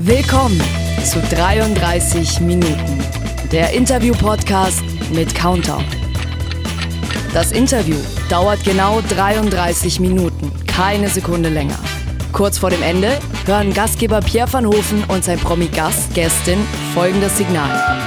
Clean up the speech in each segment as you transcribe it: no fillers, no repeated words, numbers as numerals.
Willkommen zu 33 Minuten, der Interview-Podcast mit Countdown. Das Interview dauert genau 33 Minuten, keine Sekunde länger. Kurz vor dem Ende hören Gastgeber Pierre van Hofen und sein Promi-Gast, Gästin, folgendes Signal.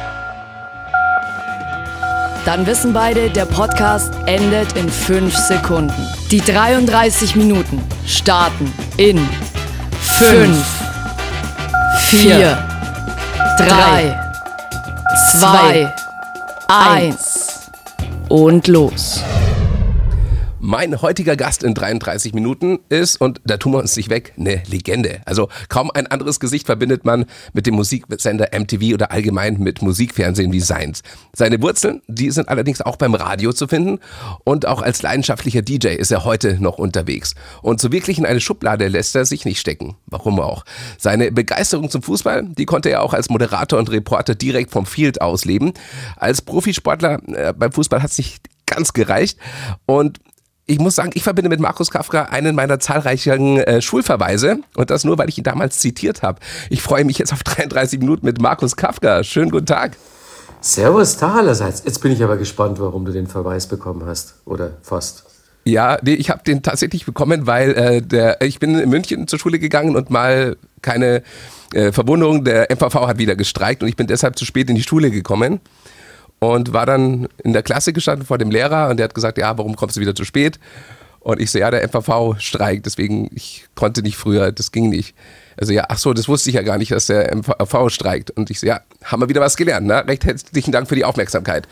Dann wissen beide, der Podcast endet in 5 Sekunden. Die 33 Minuten starten in 5, 4, 3, 2, 1 und los. Mein heutiger Gast in 33 Minuten ist, und da tun wir uns nicht weg, eine Legende. Also kaum ein anderes Gesicht verbindet man mit dem Musiksender MTV oder allgemein mit Musikfernsehen wie seins. Seine Wurzeln, die sind allerdings auch beim Radio zu finden, und auch als leidenschaftlicher DJ ist er heute noch unterwegs. Und so wirklich in eine Schublade lässt er sich nicht stecken. Warum auch? Seine Begeisterung zum Fußball, die konnte er auch als Moderator und Reporter direkt vom Field aus leben. Als Profisportler beim Fußball hat es nicht ganz gereicht, und ich muss sagen, ich verbinde mit Markus Kafka einen meiner zahlreichen Schulverweise, und das nur, weil ich ihn damals zitiert habe. Ich freue mich jetzt auf 33 Minuten mit Markus Kafka. Schönen guten Tag. Servus, Tag allerseits. Jetzt bin ich aber gespannt, warum du den Verweis bekommen hast, oder fast. Ja, nee, ich habe den tatsächlich bekommen, weil ich bin in München zur Schule gegangen und mal keine Verwunderung, der MVV hat wieder gestreikt und ich bin deshalb zu spät in die Schule gekommen. Und war dann in der Klasse gestanden vor dem Lehrer, und der hat gesagt, ja, warum kommst du wieder zu spät? Und ich so, ja, der MVV streikt, deswegen, ich konnte nicht früher, das ging nicht. Also ja, ach so, das wusste ich ja gar nicht, dass der MVV streikt. Und ich so, ja, haben wir wieder was gelernt, ne? Recht herzlichen Dank für die Aufmerksamkeit.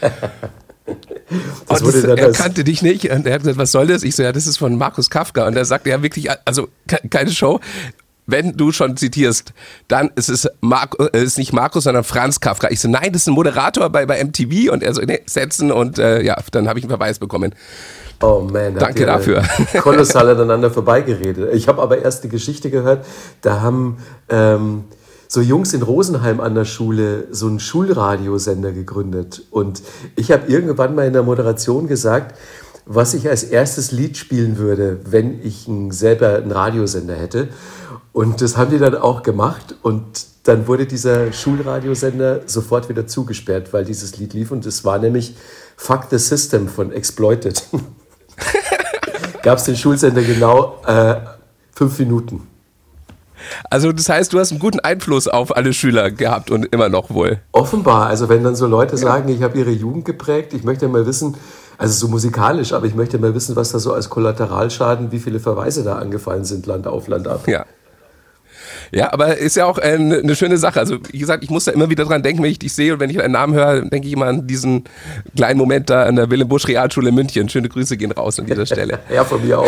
Er kannte dich nicht, und er hat gesagt, was soll das? Ich so, ja, das ist von Markus Kafka. Und er sagte, ja, wirklich, also keine Show. Wenn du schon zitierst, dann ist es ist nicht Markus, sondern Franz Kafka. Ich so, nein, das ist ein Moderator bei MTV. Und er so, nee, setzen, und ja, dann habe ich einen Verweis bekommen. Oh man, danke dafür. Kolossal aneinander vorbeigeredet. Ich habe aber erst die Geschichte gehört, da haben so Jungs in Rosenheim an der Schule so einen Schulradiosender gegründet. Und ich habe irgendwann mal in der Moderation gesagt, was ich als erstes Lied spielen würde, wenn ich selber einen Radiosender hätte. Und das haben die dann auch gemacht, und dann wurde dieser Schulradiosender sofort wieder zugesperrt, weil dieses Lied lief, und es war nämlich Fuck the System von Exploited. Gab es den Schulsender genau 5 Minuten. Also das heißt, du hast einen guten Einfluss auf alle Schüler gehabt und immer noch wohl. Offenbar, also wenn dann so Leute sagen, ich habe ihre Jugend geprägt, ich möchte mal wissen, also so musikalisch, aber ich möchte mal wissen, was da so als Kollateralschaden, wie viele Verweise da angefallen sind, Land auf, Land ab. Ja. Ja, aber ist ja auch eine schöne Sache. Also wie gesagt, ich muss da immer wieder dran denken, wenn ich dich sehe, und wenn ich einen Namen höre, denke ich immer an diesen kleinen Moment da an der Willem Busch Realschule in München. Schöne Grüße gehen raus an dieser Stelle. Ja, von mir auch.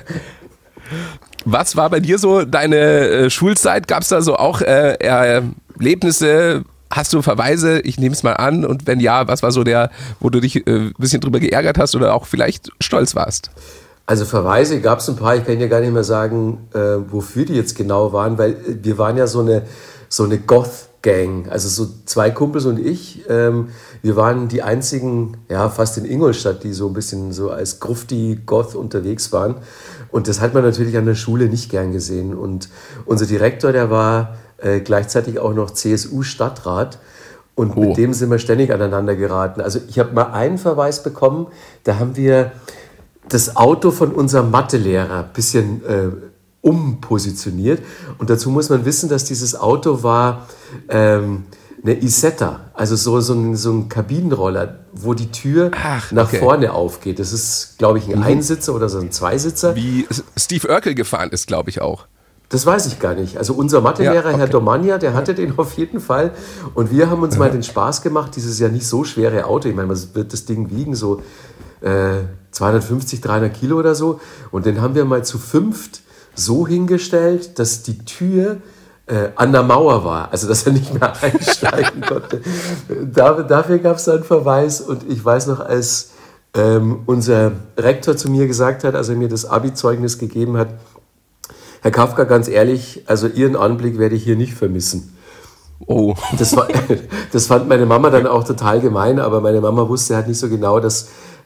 Was war bei dir so deine Schulzeit? Gab es da so auch Erlebnisse? Hast du Verweise? Ich nehme es mal an. Und wenn ja, was war so der, wo du dich ein bisschen drüber geärgert hast oder auch vielleicht stolz warst? Also Verweise gab es ein paar, ich kann ja gar nicht mehr sagen, wofür die jetzt genau waren, weil wir waren ja so eine Goth-Gang, also so 2 Kumpels und ich, wir waren die einzigen, ja fast in Ingolstadt, die so ein bisschen so als Grufti-Goth unterwegs waren, und das hat man natürlich an der Schule nicht gern gesehen, und unser Direktor, der war gleichzeitig auch noch CSU-Stadtrat, und mit dem sind wir ständig aneinander geraten. Also ich habe mal einen Verweis bekommen, da haben wir das Auto von unserem Mathelehrer ein bisschen umpositioniert. Und dazu muss man wissen, dass dieses Auto war eine Isetta, also so ein Kabinenroller, wo die Tür nach vorne aufgeht. Das ist, glaube ich, ein Einsitzer oder so ein Zweisitzer. Wie Steve Urkel gefahren ist, glaube ich auch. Das weiß ich gar nicht. Also unser Mathelehrer, Herr Domania, der hatte den auf jeden Fall. Und wir haben uns mal den Spaß gemacht, dieses ja nicht so schwere Auto, ich meine, was wird das Ding wiegen, so 250, 300 Kilo oder so. Und den haben wir mal zu 5 so hingestellt, dass die Tür an der Mauer war, also dass er nicht mehr einsteigen konnte. Dafür gab es dann einen Verweis, und ich weiß noch, als unser Rektor zu mir gesagt hat, als er mir das Abi-Zeugnis gegeben hat, Herr Kafka, ganz ehrlich, also Ihren Anblick werde ich hier nicht vermissen. Oh. Das fand meine Mama dann auch total gemein, aber meine Mama wusste halt nicht so genau, dass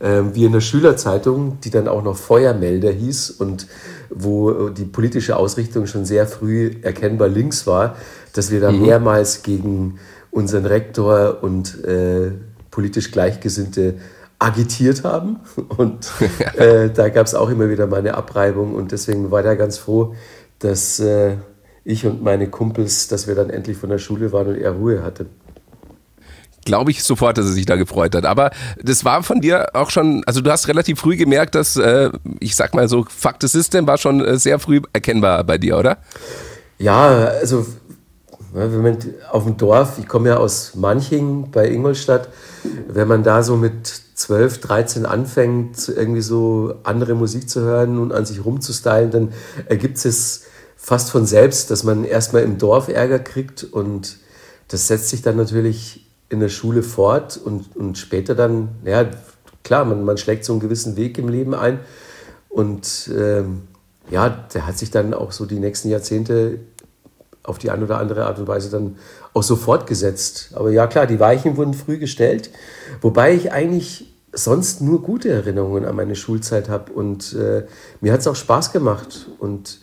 wie in der Schülerzeitung, die dann auch noch Feuermelder hieß und wo die politische Ausrichtung schon sehr früh erkennbar links war, dass wir da mehrmals gegen unseren Rektor und politisch Gleichgesinnte agitiert haben. Und da gab es auch immer wieder mal eine Abreibung. Und deswegen war der ganz froh, dass ich und meine Kumpels, dass wir dann endlich von der Schule waren und er Ruhe hatte. Glaube ich sofort, dass er sich da gefreut hat. Aber das war von dir auch schon, also du hast relativ früh gemerkt, dass, ich sag mal so, Fuck the System war schon sehr früh erkennbar bei dir, oder? Ja, also wenn man auf dem Dorf, ich komme ja aus Manching bei Ingolstadt, wenn man da so mit 12, 13 anfängt, irgendwie so andere Musik zu hören und an sich rumzustylen, dann ergibt es fast von selbst, dass man erstmal im Dorf Ärger kriegt und das setzt sich dann natürlich in der Schule fort und später dann, ja klar, man schlägt so einen gewissen Weg im Leben ein und ja, der hat sich dann auch so die nächsten Jahrzehnte auf die eine oder andere Art und Weise dann auch so fortgesetzt. Aber ja klar, die Weichen wurden früh gestellt, wobei ich eigentlich sonst nur gute Erinnerungen an meine Schulzeit habe und mir hat es auch Spaß gemacht und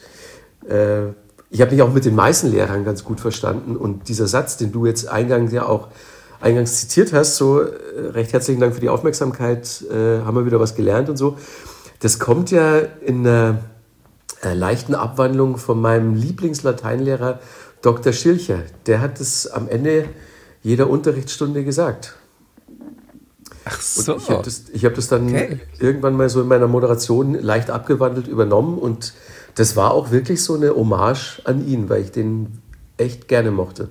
ich habe mich auch mit den meisten Lehrern ganz gut verstanden und dieser Satz, den du jetzt eingangs zitiert hast, so recht herzlichen Dank für die Aufmerksamkeit, haben wir wieder was gelernt und so, das kommt ja in einer leichten Abwandlung von meinem Lieblingslateinlehrer Dr. Schilcher. Der hat es am Ende jeder Unterrichtsstunde gesagt. Ach so. Und ich hab das dann irgendwann mal so in meiner Moderation leicht abgewandelt übernommen und das war auch wirklich so eine Hommage an ihn, weil ich den echt gerne mochte.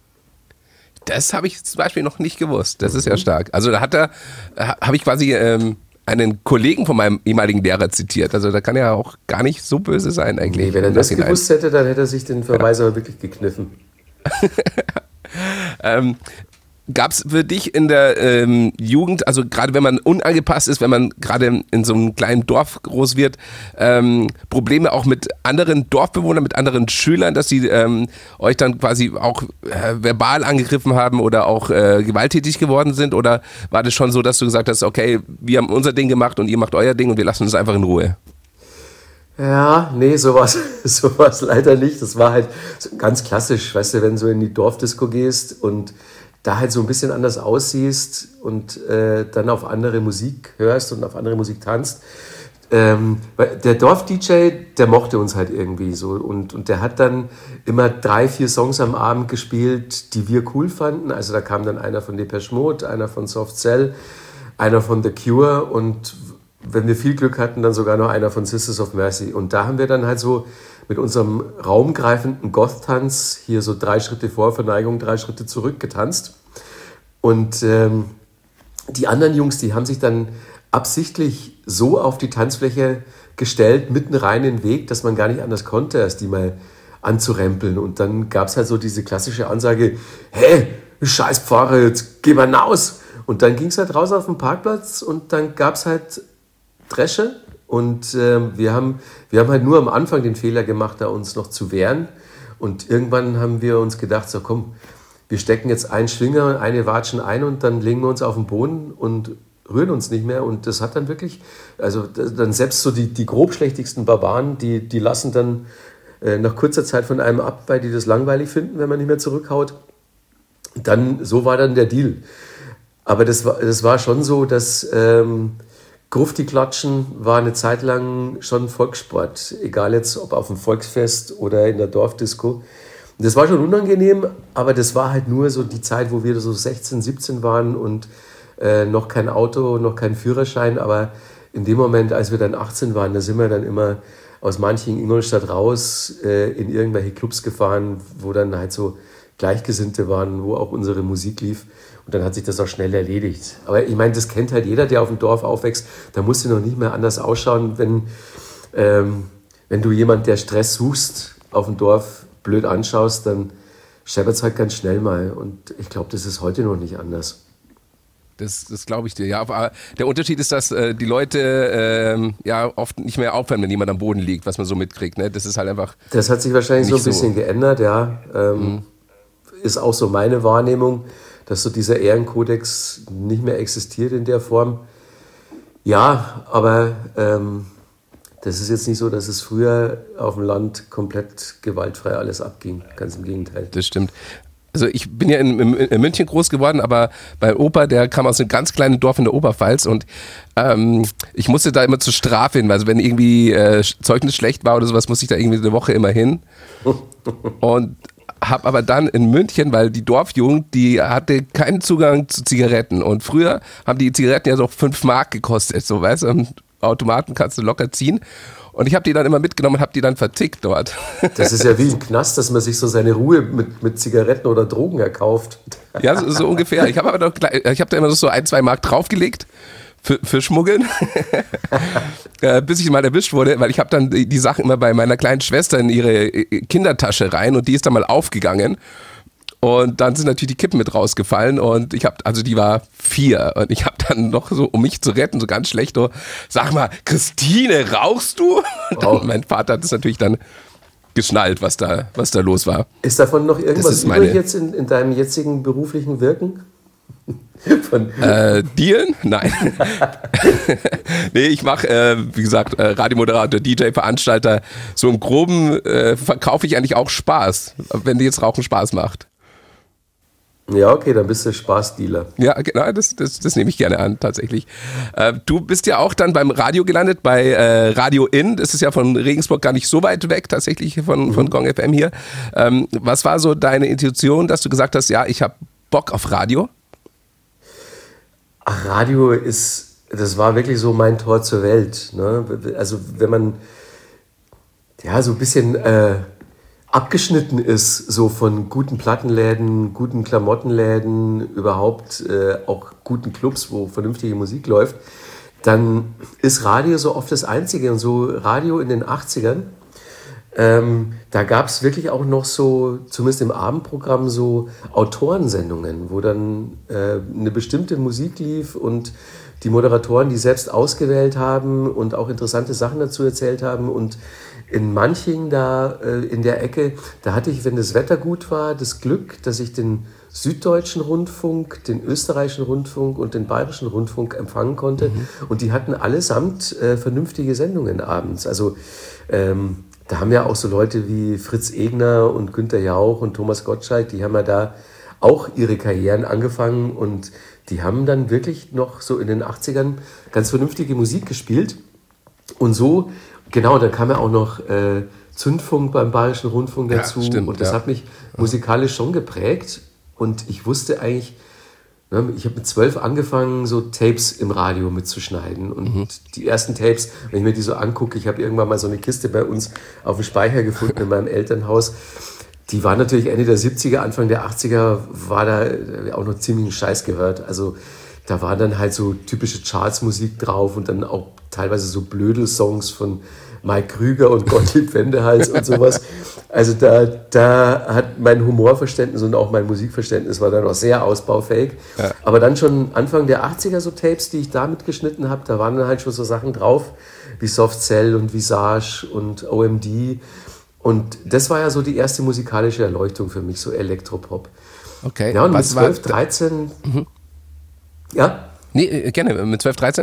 Das habe ich zum Beispiel noch nicht gewusst. Das ist ja stark. Also da habe ich quasi einen Kollegen von meinem ehemaligen Lehrer zitiert. Also da kann er auch gar nicht so böse sein eigentlich. Nee, wenn er das gewusst hätte, dann hätte er sich den Verweis aber wirklich gekniffen. Gab es für dich in der Jugend, also gerade wenn man unangepasst ist, wenn man gerade in so einem kleinen Dorf groß wird, Probleme auch mit anderen Dorfbewohnern, mit anderen Schülern, dass sie euch dann quasi auch verbal angegriffen haben oder auch gewalttätig geworden sind? Oder war das schon so, dass du gesagt hast, okay, wir haben unser Ding gemacht und ihr macht euer Ding und wir lassen uns einfach in Ruhe? Ja, nee, sowas leider nicht. Das war halt ganz klassisch, weißt du, wenn du so in die Dorfdisco gehst und da halt so ein bisschen anders aussiehst und dann auf andere Musik hörst und auf andere Musik tanzt. Der Dorf-DJ, der mochte uns halt irgendwie so und der hat dann immer 3, 4 Songs am Abend gespielt, die wir cool fanden. Also da kam dann einer von Depeche Mode, einer von Soft Cell, einer von The Cure und wenn wir viel Glück hatten, dann sogar noch einer von Sisters of Mercy. Und da haben wir dann halt so mit unserem raumgreifenden Goth-Tanz hier so 3 Schritte vor, Verneigung, 3 Schritte zurück getanzt. Und die anderen Jungs, die haben sich dann absichtlich so auf die Tanzfläche gestellt, mitten rein in den Weg, dass man gar nicht anders konnte, als die mal anzurempeln. Und dann gab es halt so diese klassische Ansage, hey, scheiß Pfarrer, jetzt geh mal hinaus. Und dann ging es halt raus auf den Parkplatz und dann gab es halt Dresche. Und wir haben halt nur am Anfang den Fehler gemacht, da uns noch zu wehren. Und irgendwann haben wir uns gedacht, so komm, wir stecken jetzt einen Schwinger, eine Watschen ein und dann legen wir uns auf den Boden und rühren uns nicht mehr. Und das hat dann wirklich, also dann selbst so die grobschlächtigsten Barbaren, die lassen dann nach kurzer Zeit von einem ab, weil die das langweilig finden, wenn man nicht mehr zurückhaut. Dann, so war dann der Deal. Aber das war schon so, dass Grufti-Klatschen war eine Zeit lang schon Volkssport. Egal jetzt, ob auf dem Volksfest oder in der Dorfdisco. Das war schon unangenehm, aber das war halt nur so die Zeit, wo wir so 16, 17 waren und noch kein Auto, noch kein Führerschein. Aber in dem Moment, als wir dann 18 waren, da sind wir dann immer aus Manching, Ingolstadt raus in irgendwelche Clubs gefahren, wo dann halt so Gleichgesinnte waren, wo auch unsere Musik lief. Und dann hat sich das auch schnell erledigt. Aber ich meine, das kennt halt jeder, der auf dem Dorf aufwächst. Da musst du noch nicht mehr anders ausschauen, wenn du jemand, der Stress suchst, auf dem Dorf blöd anschaust, dann scheppert es halt ganz schnell mal. Und ich glaube, das ist heute noch nicht anders. Das glaube ich dir, ja. Aber der Unterschied ist, dass die Leute ja oft nicht mehr aufhören, wenn jemand am Boden liegt, was man so mitkriegt. Ne? Das ist halt einfach. Das hat sich wahrscheinlich so ein bisschen geändert, ja. Ist auch so meine Wahrnehmung, dass so dieser Ehrenkodex nicht mehr existiert in der Form. Ja, aber das ist jetzt nicht so, dass es früher auf dem Land komplett gewaltfrei alles abging. Ganz im Gegenteil. Das stimmt. Also ich bin ja in München groß geworden, aber mein Opa, der kam aus einem ganz kleinen Dorf in der Oberpfalz und ich musste da immer zur Strafe hin. Also wenn irgendwie Zeugnis schlecht war oder sowas, musste ich da irgendwie eine Woche immer hin. Und habe aber dann in München, weil die Dorfjugend, die hatte keinen Zugang zu Zigaretten. Und früher haben die Zigaretten ja so 5 Mark gekostet, so weißt du, am Automaten kannst du locker ziehen. Und ich habe die dann immer mitgenommen und habe die dann vertickt dort. Das ist ja wie im Knast, dass man sich so seine Ruhe mit Zigaretten oder Drogen erkauft. Ja, so ungefähr. Ich habe da immer so 1-2 Mark draufgelegt für Schmuggeln, bis ich mal erwischt wurde, weil ich habe dann die Sachen immer bei meiner kleinen Schwester in ihre Kindertasche rein und die ist dann mal aufgegangen. Und dann sind natürlich die Kippen mit rausgefallen und die war 4 und ich habe dann noch so, um mich zu retten, so ganz schlecht, so, sag mal, Christine, rauchst du? Und dann, mein Vater hat es natürlich dann geschnallt, was da los war. Ist davon noch irgendwas übrig jetzt in deinem jetzigen beruflichen Wirken? Dealen? Nein. Nee, ich mache, wie gesagt, Radiomoderator, DJ, Veranstalter. So im Groben verkaufe ich eigentlich auch Spaß, wenn dir jetzt Rauchen Spaß macht. Ja, okay, dann bist du Spaßdealer. Ja, genau, das nehme ich gerne an, tatsächlich. Du bist ja auch dann beim Radio gelandet, bei Radio In. Das ist ja von Regensburg gar nicht so weit weg, tatsächlich von Gong FM hier. Was war so deine Intuition, dass du gesagt hast, ja, ich habe Bock auf Radio? Ach, Radio das war wirklich so mein Tor zur Welt. Ne? Also wenn man ja so ein bisschen abgeschnitten ist, so von guten Plattenläden, guten Klamottenläden, überhaupt auch guten Clubs, wo vernünftige Musik läuft, dann ist Radio so oft das Einzige. Und so Radio in den 80ern, da gab es wirklich auch noch so, zumindest im Abendprogramm, so Autorensendungen, wo dann eine bestimmte Musik lief und die Moderatoren die selbst ausgewählt haben und auch interessante Sachen dazu erzählt haben. Und in Manching da in der Ecke, da hatte ich, wenn das Wetter gut war, das Glück, dass ich den Süddeutschen Rundfunk, den Österreichischen Rundfunk und den Bayerischen Rundfunk empfangen konnte. Und die hatten allesamt vernünftige Sendungen abends. Also da haben ja auch so Leute wie Fritz Egner und Günther Jauch und Thomas Gottschalk, die haben ja da auch ihre Karrieren angefangen und die haben dann wirklich noch so in den 80ern ganz vernünftige Musik gespielt. Und so, genau, dann kam ja auch noch Zündfunk beim Bayerischen Rundfunk dazu. Ja, stimmt, und das hat mich musikalisch schon geprägt. Und ich wusste eigentlich, ich habe mit 12 angefangen, so Tapes im Radio mitzuschneiden. Und die ersten Tapes, wenn ich mir die so angucke, ich habe irgendwann mal so eine Kiste bei uns auf dem Speicher gefunden in meinem Elternhaus. Die war natürlich Ende der 70er, Anfang der 80er, war da auch noch ziemlichen Scheiß gehört. Also da war dann halt so typische Chartsmusik drauf und dann auch teilweise so Blödel-Songs von Mike Krüger und Gottlieb Wendehals und sowas. Also da hat mein Humorverständnis und auch mein Musikverständnis war dann noch sehr ausbaufähig. Ja. Aber dann schon Anfang der 80er so Tapes, die ich da mitgeschnitten habe, da waren dann halt schon so Sachen drauf, wie Soft Cell und Visage und OMD. Und das war ja so die erste musikalische Erleuchtung für mich, so Elektropop. Okay. Ja, und mit 12, 13... Ja? Nee, gerne, mit 12, 13?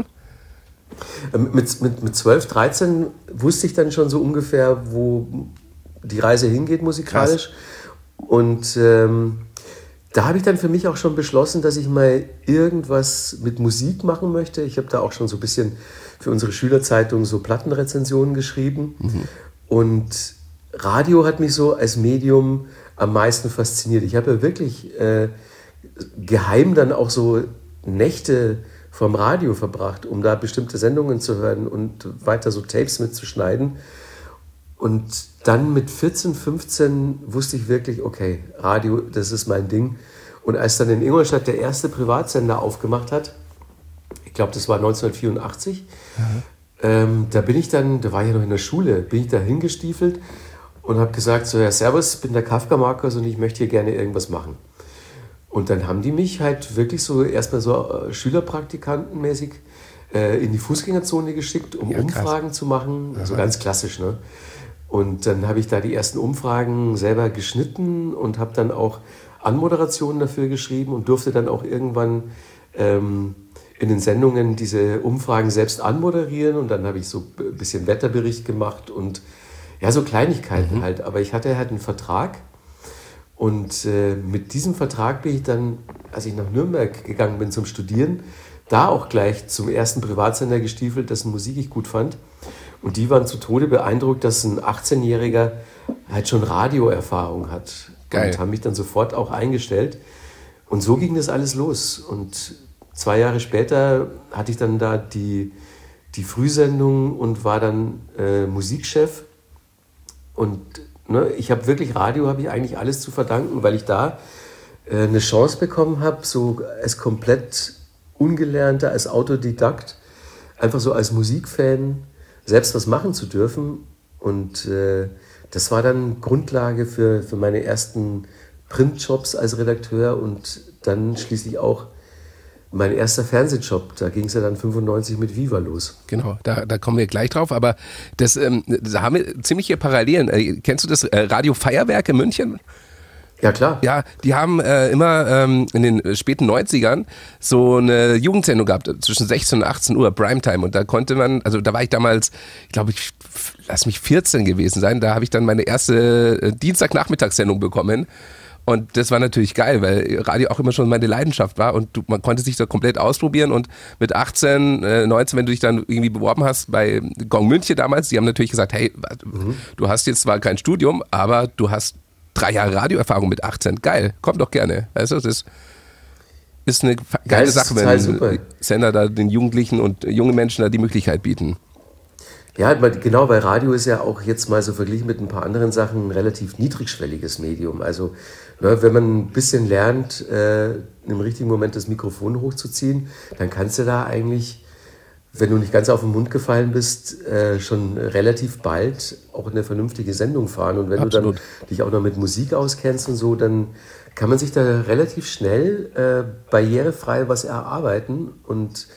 Mit 12, 13 wusste ich dann schon so ungefähr, wo die Reise hingeht musikalisch. Krass. Und da habe ich dann für mich auch schon beschlossen, dass ich mal irgendwas mit Musik machen möchte. Ich habe da auch schon so ein bisschen für unsere Schülerzeitung so Plattenrezensionen geschrieben. Und Radio hat mich so als Medium am meisten fasziniert. Ich habe ja wirklich geheim dann auch so Nächte vom Radio verbracht, um da bestimmte Sendungen zu hören und weiter so Tapes mitzuschneiden. Und dann mit 14, 15 wusste ich wirklich, okay, Radio, das ist mein Ding. Und als dann in Ingolstadt der erste Privatsender aufgemacht hat, ich glaube, das war 1984, da bin ich dann, da war ich ja noch in der Schule, bin ich da hingestiefelt und habe gesagt, so, ja, servus, ich bin der Kafka-Markus und ich möchte hier gerne irgendwas machen. Und dann haben die mich halt wirklich so erstmal so Schülerpraktikantenmäßig in die Fußgängerzone geschickt, um Umfragen zu machen. Also ganz klassisch, ne? Und dann habe ich da die ersten Umfragen selber geschnitten und habe dann auch Anmoderationen dafür geschrieben und durfte dann auch irgendwann in den Sendungen diese Umfragen selbst anmoderieren und dann habe ich so ein bisschen Wetterbericht gemacht und ja, so Kleinigkeiten halt. Aber ich hatte halt einen Vertrag und mit diesem Vertrag bin ich dann, als ich nach Nürnberg gegangen bin zum Studieren, da auch gleich zum ersten Privatsender gestiefelt, dessen Musik ich gut fand. Und die waren zu Tode beeindruckt, dass ein 18-Jähriger halt schon Radioerfahrung hat. Geil. Und haben mich dann sofort auch eingestellt. Und so ging das alles los. Und 2 Jahre später hatte ich dann da die Frühsendung und war dann Musikchef. Und ne, ich habe wirklich Radio, habe ich eigentlich alles zu verdanken, weil ich da eine Chance bekommen habe, so als komplett Ungelernter, als Autodidakt, einfach so als Musikfan selbst was machen zu dürfen. Und das war dann Grundlage für meine ersten Printjobs als Redakteur und dann schließlich auch mein erster Fernsehjob. Da ging es ja dann 95 mit Viva los. Genau, da kommen wir gleich drauf, aber da haben wir ziemliche Parallelen. Kennst du das Radio Feuerwerk in München? Ja, klar. Ja, die haben immer in den späten 90ern so eine Jugendsendung gehabt, zwischen 16 und 18 Uhr, Primetime. Und da konnte man, also da war ich damals, glaube ich, lass mich 14 gewesen sein, da habe ich dann meine erste Dienstagnachmittagssendung bekommen. Und das war natürlich geil, weil Radio auch immer schon meine Leidenschaft war und man konnte sich da komplett ausprobieren und mit 18, 19, wenn du dich dann irgendwie beworben hast bei Gong München damals, die haben natürlich gesagt, hey, du hast jetzt zwar kein Studium, aber du hast 3 Jahre Radioerfahrung mit 18, geil, komm doch gerne. Weißt du, das ist eine geile Sache, wenn Sender da den Jugendlichen und jungen Menschen da die Möglichkeit bieten. Ja, genau, weil Radio ist ja auch jetzt mal so verglichen mit ein paar anderen Sachen ein relativ niedrigschwelliges Medium. Also ne, wenn man ein bisschen lernt, im richtigen Moment das Mikrofon hochzuziehen, dann kannst du da eigentlich, wenn du nicht ganz auf den Mund gefallen bist, schon relativ bald auch eine vernünftige Sendung fahren. Und wenn Absolut. du dann dich auch noch mit Musik auskennst und so, dann kann man sich da relativ schnell barrierefrei was erarbeiten. Und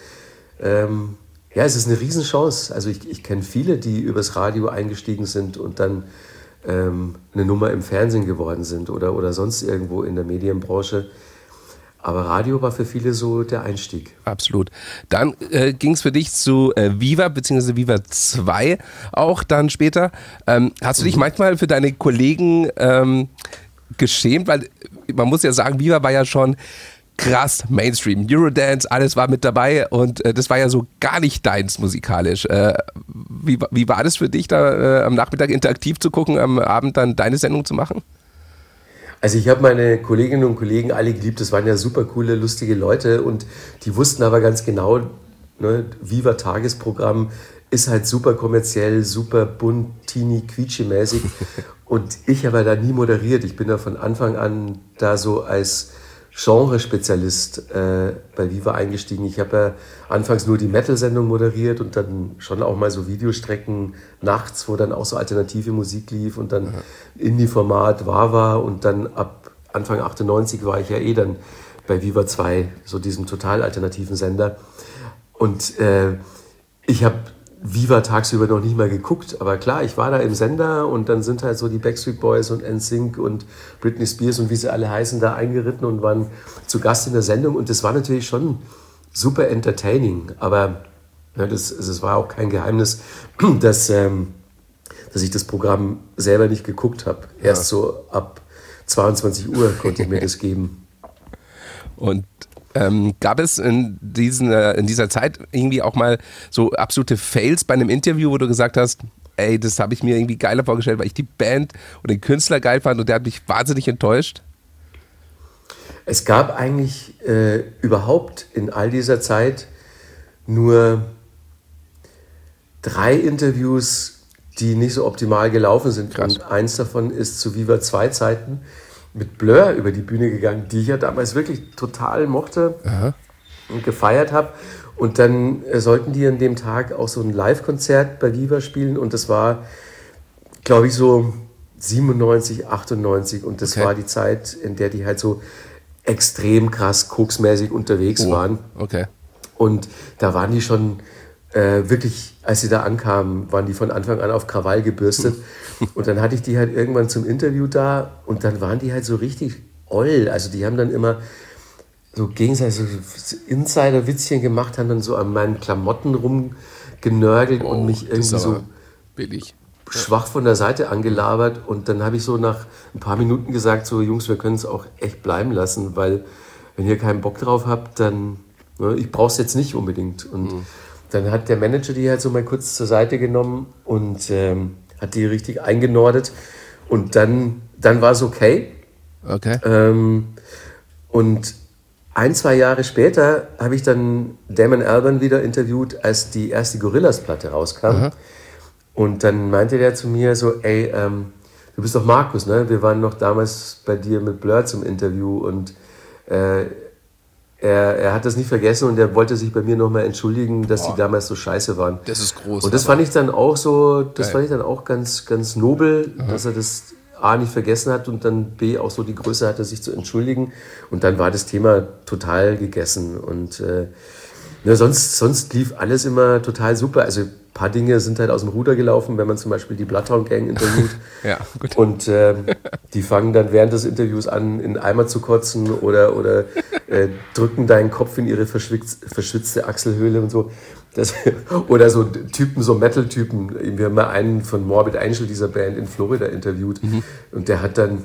ja, es ist eine Riesenchance. Also ich kenne viele, die übers Radio eingestiegen sind und dann eine Nummer im Fernsehen geworden sind oder sonst irgendwo in der Medienbranche. Aber Radio war für viele so der Einstieg. Absolut. Dann ging es für dich zu Viva, beziehungsweise Viva 2 auch dann später. Hast du dich manchmal für deine Kollegen geschämt? Weil man muss ja sagen, Viva war ja schon krass Mainstream. Eurodance, alles war mit dabei und das war ja so gar nicht deins musikalisch. Wie war das für dich, da am Nachmittag interaktiv zu gucken, am Abend dann deine Sendung zu machen? Also ich habe meine Kolleginnen und Kollegen alle geliebt, das waren ja super coole, lustige Leute und die wussten aber ganz genau, ne, Viva Tagesprogramm ist halt super kommerziell, super bunt, teeny, quietschi-mäßig und ich habe da nie moderiert. Ich bin da von Anfang an da so als Genrespezialist bei Viva eingestiegen. Ich habe ja anfangs nur die Metal-Sendung moderiert und dann schon auch mal so Videostrecken nachts, wo dann auch so alternative Musik lief und dann Indie-Format Wawa und dann ab Anfang 98 war ich ja dann bei Viva 2, so diesem total alternativen Sender. Und ich habe Viva tagsüber noch nicht mal geguckt, aber klar, ich war da im Sender und dann sind halt so die Backstreet Boys und NSYNC und Britney Spears und wie sie alle heißen da eingeritten und waren zu Gast in der Sendung und das war natürlich schon super entertaining, aber ne, das war auch kein Geheimnis, dass ich das Programm selber nicht geguckt habe. Erst so ab 22 Uhr konnte ich mir das geben. Und gab es in dieser Zeit irgendwie auch mal so absolute Fails bei einem Interview, wo du gesagt hast, ey, das habe ich mir irgendwie geiler vorgestellt, weil ich die Band oder den Künstler geil fand und der hat mich wahnsinnig enttäuscht? Es gab eigentlich überhaupt in all dieser Zeit nur 3 Interviews, die nicht so optimal gelaufen sind. Krass. Und eins davon ist zu Viva 2 Zeiten mit Blur über die Bühne gegangen, die ich ja damals wirklich total mochte und gefeiert habe. Und dann sollten die an dem Tag auch so ein Live-Konzert bei Viva spielen und das war, glaube ich, so 97, 98 und das war die Zeit, in der die halt so extrem krass koksmäßig unterwegs waren. Okay. Und da waren die schon wirklich, als sie da ankamen, waren die von Anfang an auf Krawall gebürstet. Und dann hatte ich die halt irgendwann zum Interview da und dann waren die halt so richtig oll. Also die haben dann immer so gegenseitig so Insider-Witzchen gemacht, haben dann so an meinen Klamotten rumgenörgelt und mich irgendwie so billig. Schwach von der Seite angelabert. Und dann habe ich so nach ein paar Minuten gesagt, so Jungs, wir können es auch echt bleiben lassen, weil wenn ihr keinen Bock drauf habt, dann, ne, ich brauche es jetzt nicht unbedingt. Und dann hat der Manager die halt so mal kurz zur Seite genommen und hat die richtig eingenordet. Und dann war es okay. Okay. Und 1-2 Jahre später habe ich dann Damon Albarn wieder interviewt, als die erste Gorillaz-Platte rauskam. Aha. Und dann meinte der zu mir so, ey, du bist doch Markus, ne? Wir waren noch damals bei dir mit Blur zum Interview und er hat das nicht vergessen und er wollte sich bei mir nochmal entschuldigen, dass die damals so scheiße waren. Das ist groß. Und das fand ich dann auch so, fand ich dann auch ganz, ganz nobel, dass er das A nicht vergessen hat und dann B auch so die Größe hatte, sich zu entschuldigen. Und dann war das Thema total gegessen. Und sonst lief alles immer total super. Also ein paar Dinge sind halt aus dem Ruder gelaufen, wenn man zum Beispiel die Bloodhound Gang interviewt. Ja, gut. Und die fangen dann während des Interviews an, in den Eimer zu kotzen oder drücken deinen Kopf in ihre verschwitzte Achselhöhle und so. Oder so Typen, so Metal-Typen. Wir haben mal einen von Morbid Angel, dieser Band, in Florida interviewt. Und der hat dann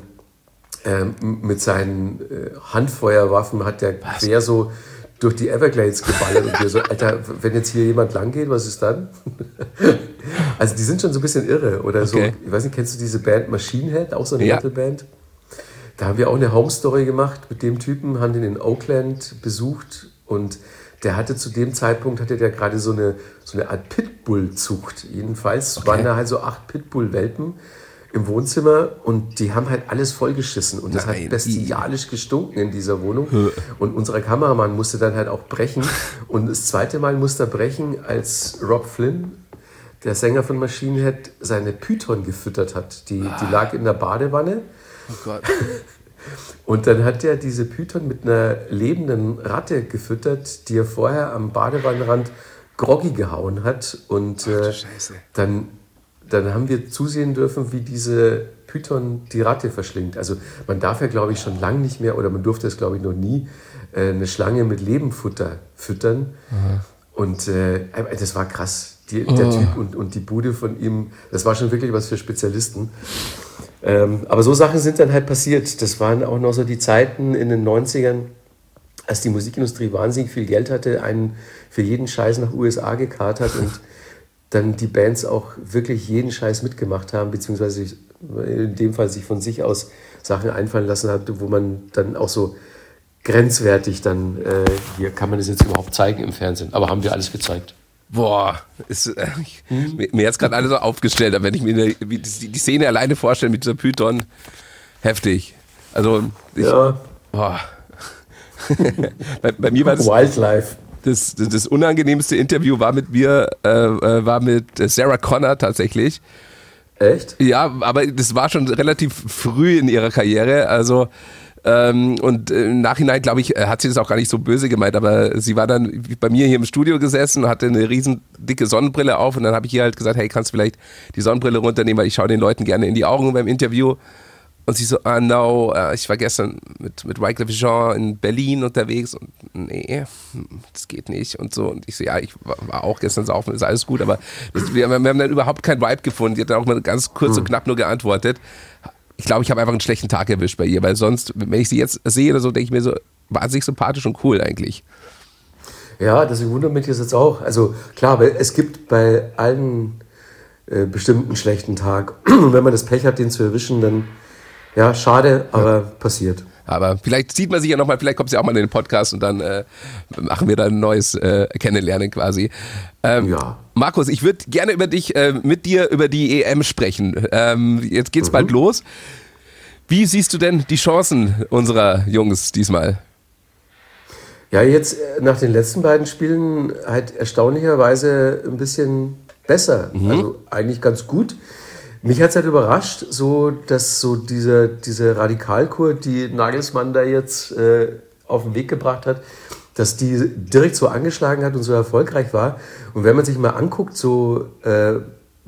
mit seinen Handfeuerwaffen hat der quer so durch die Everglades geballert. Und wir so, Alter, wenn jetzt hier jemand lang geht, was ist dann? Also die sind schon so ein bisschen irre. Oder so, ich weiß nicht, kennst du diese Band Machine Head, auch so eine Metal-Band? Da haben wir auch eine Home-Story gemacht mit dem Typen, haben den in Oakland besucht und der hatte zu dem Zeitpunkt, der gerade so eine Art Pitbull-Zucht. Jedenfalls waren da halt so 8 Pitbull-Welpen im Wohnzimmer und die haben halt alles vollgeschissen und das hat bestialisch gestunken in dieser Wohnung. Und unser Kameramann musste dann halt auch brechen und das zweite Mal musste er brechen, als Rob Flynn, der Sänger von Machine Head, seine Python gefüttert hat. Die lag in der Badewanne. Oh Gott. Und dann hat er diese Python mit einer lebenden Ratte gefüttert, die er vorher am Badewannenrand groggy gehauen hat. Und dann haben wir zusehen dürfen, wie diese Python die Ratte verschlingt. Also man darf ja, glaube ich, schon lange nicht mehr, oder man durfte es, glaube ich, noch nie, eine Schlange mit Lebenfutter füttern. Und das war krass. Der Typ und die Bude von ihm, das war schon wirklich was für Spezialisten. Aber so Sachen sind dann halt passiert. Das waren auch noch so die Zeiten in den 90ern, als die Musikindustrie wahnsinnig viel Geld hatte, einen für jeden Scheiß nach USA gekarrt hat und dann die Bands auch wirklich jeden Scheiß mitgemacht haben, beziehungsweise in dem Fall sich von sich aus Sachen einfallen lassen hat, wo man dann auch so grenzwertig dann, hier kann man das jetzt überhaupt zeigen im Fernsehen, aber haben wir alles gezeigt. Boah, mir jetzt gerade alles so aufgestellt, aber wenn ich mir die Szene alleine vorstelle mit dieser Python, heftig. Also, bei mir war das Wildlife. Das unangenehmste Interview war mit mir, war mit Sarah Connor tatsächlich. Echt? Ja, aber das war schon relativ früh in ihrer Karriere, also und im Nachhinein, glaube ich, hat sie das auch gar nicht so böse gemeint, aber sie war dann bei mir hier im Studio gesessen und hatte eine riesen dicke Sonnenbrille auf und dann habe ich ihr halt gesagt, hey, kannst du vielleicht die Sonnenbrille runternehmen, weil ich schaue den Leuten gerne in die Augen beim Interview. Und sie so, no, ich war gestern mit Wyclef Jean in Berlin unterwegs und nee, das geht nicht und so. Und ich so, ja, ich war auch gestern saufen, ist alles gut, aber wir haben dann überhaupt keinen Vibe gefunden. Die hat dann auch mal ganz kurz und knapp nur geantwortet. Ich glaube, ich habe einfach einen schlechten Tag erwischt bei ihr, weil sonst, wenn ich sie jetzt sehe oder so, denke ich mir so, wahnsinnig sympathisch und cool eigentlich. Ja, deswegen wundert mich das jetzt auch. Also klar, aber es gibt bei allen bestimmten schlechten Tag. Und wenn man das Pech hat, den zu erwischen, dann ja, schade, aber passiert. Aber vielleicht sieht man sich ja nochmal, vielleicht kommt sie auch mal in den Podcast und dann machen wir da ein neues Kennenlernen quasi. Ja. Markus, ich würde gerne mit dir über die EM sprechen. Jetzt geht's bald los. Wie siehst du denn die Chancen unserer Jungs diesmal? Ja, jetzt nach den letzten beiden Spielen halt erstaunlicherweise ein bisschen besser. Also eigentlich ganz gut. Mich hat es halt überrascht, dass diese Radikalkur, die Nagelsmann da jetzt auf den Weg gebracht hat, dass die direkt so angeschlagen hat und so erfolgreich war. Und wenn man sich mal anguckt,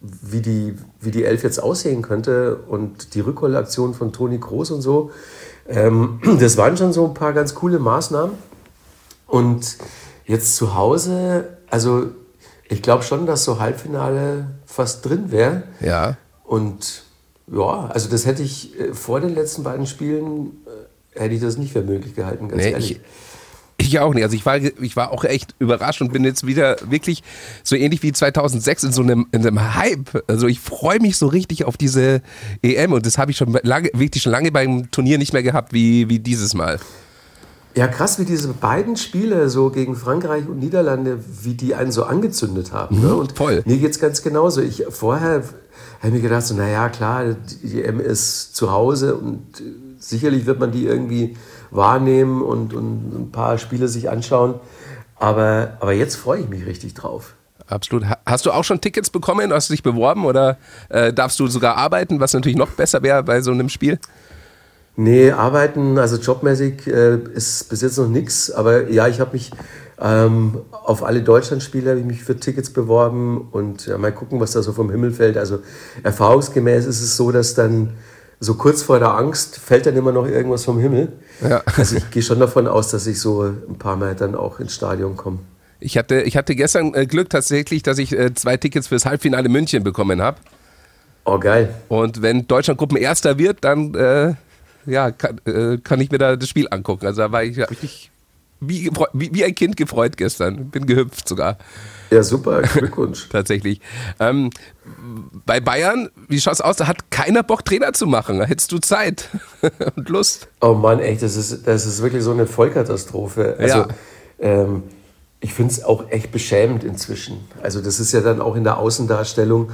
wie die Elf jetzt aussehen könnte und die Rückholaktion von Toni Kroos und so. Das waren schon so ein paar ganz coole Maßnahmen. Und jetzt zu Hause, also ich glaube schon, dass so Halbfinale fast drin wäre. Ja. Und ja, also das hätte ich vor den letzten beiden Spielen, hätte ich das nicht für möglich gehalten, ganz ehrlich. Ich auch nicht. Also ich war auch echt überrascht und bin jetzt wieder wirklich so ähnlich wie 2006 in einem Hype. Also ich freue mich so richtig auf diese EM und das habe ich wirklich schon lange beim Turnier nicht mehr gehabt wie dieses Mal. Ja, krass, wie diese beiden Spiele so gegen Frankreich und Niederlande, wie die einen so angezündet haben. Ne? Und voll. Mir geht's ganz genauso. Vorher habe ich mir gedacht, so, naja, klar, die EM ist zu Hause und sicherlich wird man die irgendwie wahrnehmen und ein paar Spiele sich anschauen. Aber jetzt freue ich mich richtig drauf. Absolut. Hast du auch schon Tickets bekommen? Hast du dich beworben oder darfst du sogar arbeiten, was natürlich noch besser wäre bei so einem Spiel? Nee, arbeiten, also jobmäßig ist bis jetzt noch nichts. Aber ja, ich habe mich auf alle Deutschlandspiele habe ich mich für Tickets beworben und mal gucken, was da so vom Himmel fällt. Also erfahrungsgemäß ist es so, dass dann so kurz vor der Angst fällt dann immer noch irgendwas vom Himmel. Ja. Also ich gehe schon davon aus, dass ich so ein paar Mal dann auch ins Stadion komme. Ich hatte gestern Glück tatsächlich, dass ich 2 Tickets fürs Halbfinale München bekommen habe. Oh, geil. Und wenn Deutschland Gruppenerster wird, dann kann ich mir da das Spiel angucken. Also da habe ich mich wie ein Kind gefreut gestern. Bin gehüpft sogar. Ja, super, Glückwunsch. Tatsächlich. Bei Bayern, wie schaut's aus? Da hat keiner Bock, Trainer zu machen. Da hättest du Zeit und Lust. Oh Mann, echt, das ist wirklich so eine Vollkatastrophe. Also, ich finde es auch echt beschämend inzwischen. Also das ist ja dann auch in der Außendarstellung,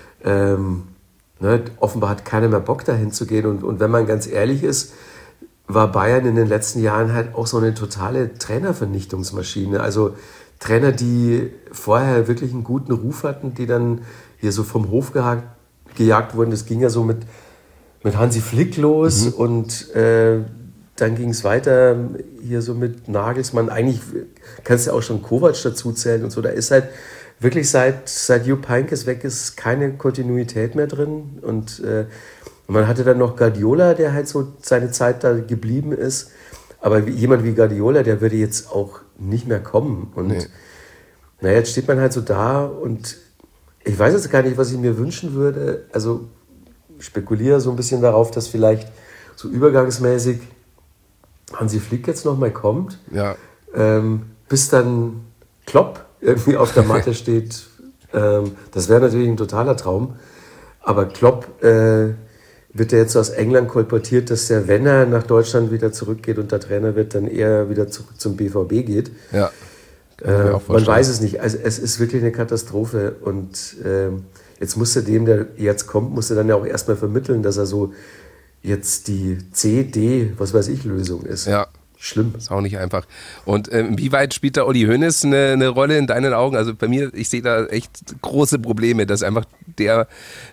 offenbar hat keiner mehr Bock, dahin zu gehen. Und wenn man ganz ehrlich ist, war Bayern in den letzten Jahren halt auch so eine totale Trainervernichtungsmaschine. Also Trainer, die vorher wirklich einen guten Ruf hatten, die dann hier so vom Hof gejagt wurden. Das ging ja so mit Hansi Flick los und dann ging es weiter hier so mit Nagelsmann. Eigentlich kannst du ja auch schon Kovac dazu zählen und so. Da ist halt wirklich seit Jupp Heynckes weg ist keine Kontinuität mehr drin. Und man hatte dann noch Guardiola, der halt so seine Zeit da geblieben ist. Aber jemand wie Guardiola, der würde jetzt auch nicht mehr kommen. Und jetzt steht man halt so da und ich weiß jetzt gar nicht, was ich mir wünschen würde. Also ich spekuliere so ein bisschen darauf, dass vielleicht so übergangsmäßig Hansi Flick jetzt nochmal kommt, bis dann Klopp irgendwie auf der Matte steht. Das wäre natürlich ein totaler Traum. Aber Klopp wird ja jetzt aus England kolportiert, dass der, wenn er nach Deutschland wieder zurückgeht und der Trainer wird, dann eher wieder zurück zum BVB geht. Ja. Man weiß es nicht. Also es ist wirklich eine Katastrophe. Und jetzt musste dem, der jetzt kommt, musste dann ja auch erstmal vermitteln, dass er so jetzt die C-D-was-weiß-ich-Lösung ist. Ja. Schlimm. Ist auch nicht einfach. Und inwieweit spielt da Uli Hoeneß eine Rolle in deinen Augen? Also bei mir, ich sehe da echt große Probleme, dass einfach der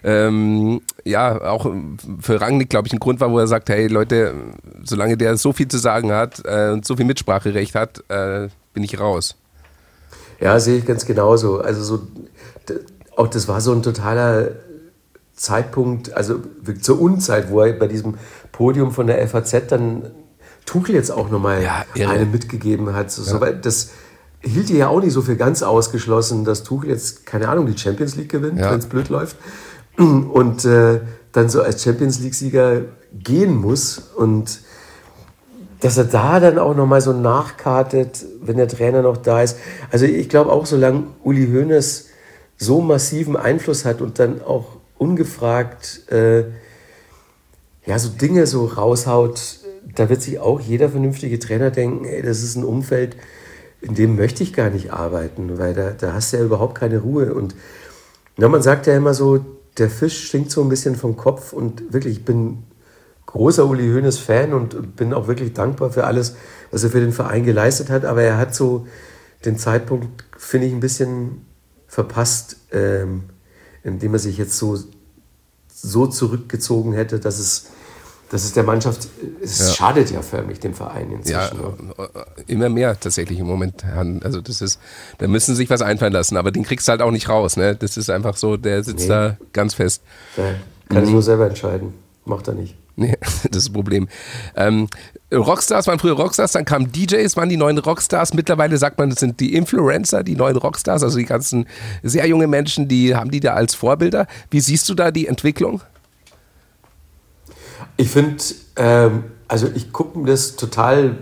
auch für Rangnick, glaube ich, ein Grund war, wo er sagt, hey Leute, solange der so viel zu sagen hat und so viel Mitspracherecht hat, bin ich raus. Ja, sehe ich ganz genauso. Also auch das war so ein totaler Zeitpunkt, also zur Unzeit, wo er bei diesem Podium von der FAZ dann Tuchel jetzt auch nochmal eine mitgegeben hat. Weil das hielt ja auch nicht so für ganz ausgeschlossen, dass Tuchel jetzt, keine Ahnung, die Champions League gewinnt, wenn es blöd läuft. Und dann so als Champions League-Sieger gehen muss. Und dass er da dann auch nochmal so nachkartet, wenn der Trainer noch da ist. Also ich glaube auch, solange Uli Hoeneß so massiven Einfluss hat und dann auch ungefragt so Dinge so raushaut, da wird sich auch jeder vernünftige Trainer denken, ey, das ist ein Umfeld, in dem möchte ich gar nicht arbeiten, weil da hast du ja überhaupt keine Ruhe. Und man sagt ja immer so, der Fisch stinkt so ein bisschen vom Kopf und wirklich, ich bin großer Uli Hoeneß-Fan und bin auch wirklich dankbar für alles, was er für den Verein geleistet hat, aber er hat so den Zeitpunkt, finde ich, ein bisschen verpasst, indem er sich jetzt so zurückgezogen hätte, dass das ist der Mannschaft, es schadet ja förmlich dem Verein inzwischen. Ja, immer mehr tatsächlich im Moment. Also da müssen sie sich was einfallen lassen, aber den kriegst du halt auch nicht raus. Ne? Das ist einfach so, der sitzt da ganz fest. Ja, kann ich nur selber entscheiden. Macht er nicht. Nee, das ist das Problem. Rockstars waren früher Rockstars, dann kamen DJs, waren die neuen Rockstars. Mittlerweile sagt man, das sind die Influencer, die neuen Rockstars, also die ganzen sehr junge Menschen, die haben die da als Vorbilder. Wie siehst du da die Entwicklung? Ich finde, also ich gucke mir das total,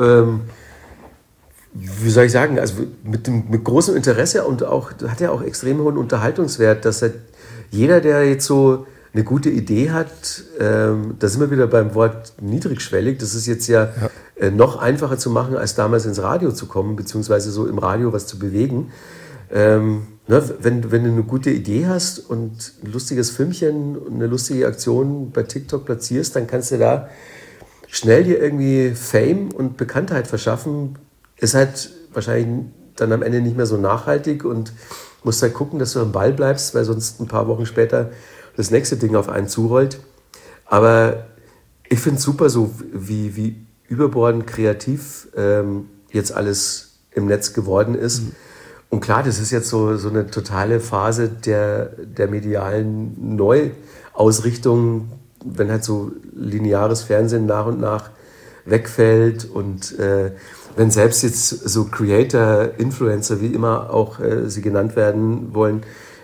wie soll ich sagen, also mit großem Interesse und auch, hat ja auch extrem hohen Unterhaltungswert, dass jeder, der jetzt so eine gute Idee hat, da sind wir wieder beim Wort niedrigschwellig, das ist jetzt ja noch einfacher zu machen, als damals ins Radio zu kommen, beziehungsweise so im Radio was zu bewegen. Wenn du eine gute Idee hast und ein lustiges Filmchen und eine lustige Aktion bei TikTok platzierst, dann kannst du da schnell dir irgendwie Fame und Bekanntheit verschaffen. Ist halt wahrscheinlich dann am Ende nicht mehr so nachhaltig und musst halt gucken, dass du am Ball bleibst, weil sonst ein paar Wochen später das nächste Ding auf einen zurollt. Aber ich finde es super, so wie überbordend kreativ jetzt alles im Netz geworden ist. Und klar, das ist jetzt so eine totale Phase der medialen Neuausrichtung, wenn halt so lineares Fernsehen nach und nach wegfällt und wenn selbst jetzt so Creator, Influencer, wie immer auch sie genannt werden wollen,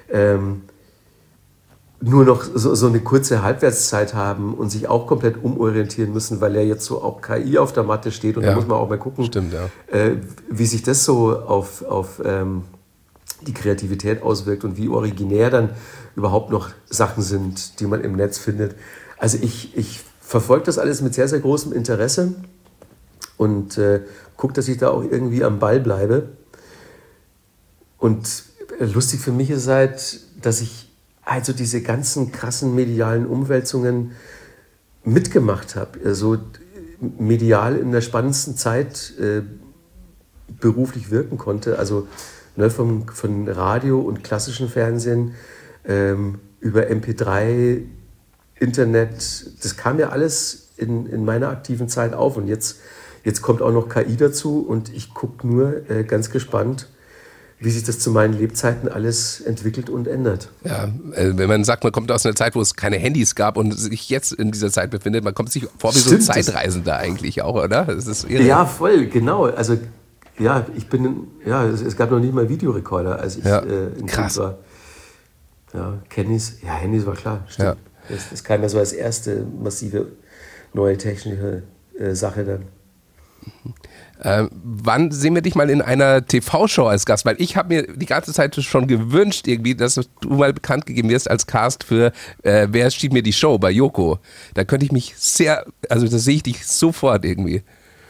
nur noch so eine kurze Halbwertszeit haben und sich auch komplett umorientieren müssen, weil ja jetzt so auch KI auf der Matte steht und da muss man auch mal gucken, wie sich das so auf die Kreativität auswirkt und wie originär dann überhaupt noch Sachen sind, die man im Netz findet. Also ich verfolge das alles mit sehr, sehr großem Interesse und gucke, dass ich da auch irgendwie am Ball bleibe. Und lustig für mich ist halt, dass ich also diese ganzen krassen medialen Umwälzungen mitgemacht habe. Also medial in der spannendsten Zeit beruflich wirken konnte. Also von Radio und klassischen Fernsehen über MP3, Internet, das kam ja alles in meiner aktiven Zeit auf. Und jetzt kommt auch noch KI dazu und ich gucke nur ganz gespannt, wie sich das zu meinen Lebzeiten alles entwickelt und ändert. Ja, wenn man sagt, man kommt aus einer Zeit, wo es keine Handys gab und sich jetzt in dieser Zeit befindet, man kommt sich vor wie so ein Zeitreisender eigentlich auch, oder? Das ist irre. Ja, voll, genau. Also ja, es gab noch nicht mal Videorekorder, als ich in Krieg war. Ja, Handys war klar, stimmt. Ja. Das kam ja so als erste massive neue technische Sache dann. Wann sehen wir dich mal in einer TV-Show als Gast? Weil ich habe mir die ganze Zeit schon gewünscht, irgendwie, dass du mal bekannt gegeben wirst als Cast für Wer stiehlt mir die Show bei Joko. Da könnte ich mich da sehe ich dich sofort irgendwie.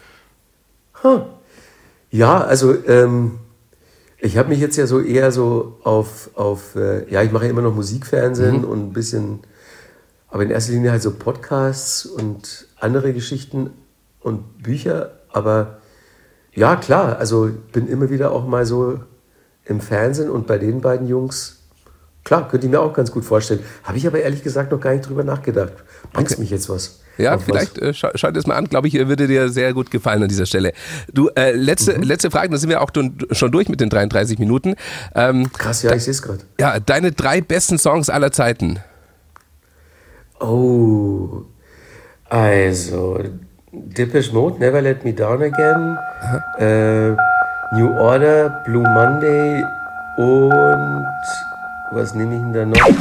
Ja, also ich habe mich jetzt ja so eher so auf ich mache ja immer noch Musikfernsehen und ein bisschen, aber in erster Linie halt so Podcasts und andere Geschichten und Bücher, aber ja, klar, also bin immer wieder auch mal so im Fernsehen und bei den beiden Jungs, klar, könnte ich mir auch ganz gut vorstellen. Habe ich aber ehrlich gesagt noch gar nicht drüber nachgedacht. Bringst mich jetzt was? Ja, vielleicht schau dir das mal an, glaube ich, würde dir sehr gut gefallen an dieser Stelle. Du, letzte Frage, da sind wir auch schon durch mit den 33 Minuten. Krass, ja, ich sehe es gerade. Ja, deine 3 besten Songs aller Zeiten. Oh, also Depeche Mode, Never Let Me Down Again, New Order, Blue Monday und was nehme ich denn da noch?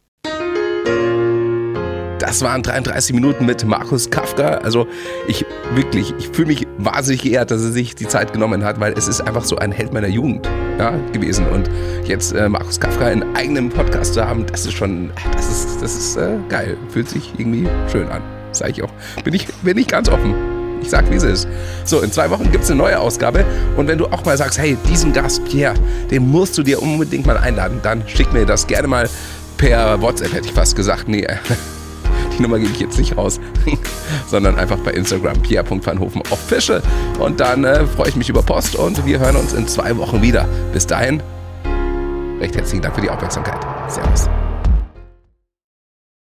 Das waren 33 Minuten mit Markus Kafka. Also ich fühle mich wahnsinnig geehrt, dass er sich die Zeit genommen hat, weil es ist einfach so ein Held meiner Jugend gewesen. Und jetzt Markus Kafka in eigenem Podcast zu haben, das ist geil. Fühlt sich irgendwie schön an. Sag ich auch. Bin ich ganz offen. Ich sag, wie es ist. So, in 2 Wochen gibt es eine neue Ausgabe. Und wenn du auch mal sagst, hey, diesen Gast, Pierre, den musst du dir unbedingt mal einladen, dann schick mir das gerne mal per WhatsApp, hätte ich fast gesagt. Nee, die Nummer gebe ich jetzt nicht raus, sondern einfach bei Instagram, pierre.vanhofen_official. Und dann freue ich mich über Post und wir hören uns in 2 Wochen wieder. Bis dahin, recht herzlichen Dank für die Aufmerksamkeit. Servus.